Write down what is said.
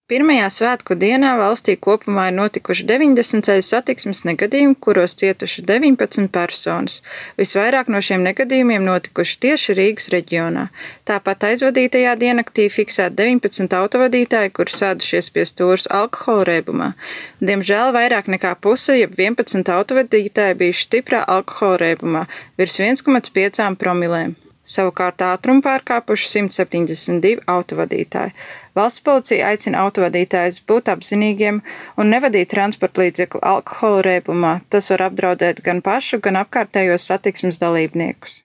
Pirmajā svētku dienā valstī kopumā ir notikuši 90 ceļu satiksmes negadījumi, kuros cietuši 19 personas. Visvairāk no šiem negadījumiem notikuši tieši Rīgas reģionā. Tāpat aizvadītajā diennaktī fiksēti 19 autovadītāji, kuri sēdušies pie stūres alkohola reibumā. Diemžēl vairāk nekā puse, jeb 11 autovadītāji bijuši stiprā alkohola reibumā, virs 1,5 promilēm. Savukārt ātrumu pārkāpuši 172 autovadītāji. Valsts policija aicina autovadītājus būt apzinīgiem un nevadīt transporta līdzekli alkohola reibumā. Tas var apdraudēt gan pašu, gan apkārtējos satiksmes dalībniekus.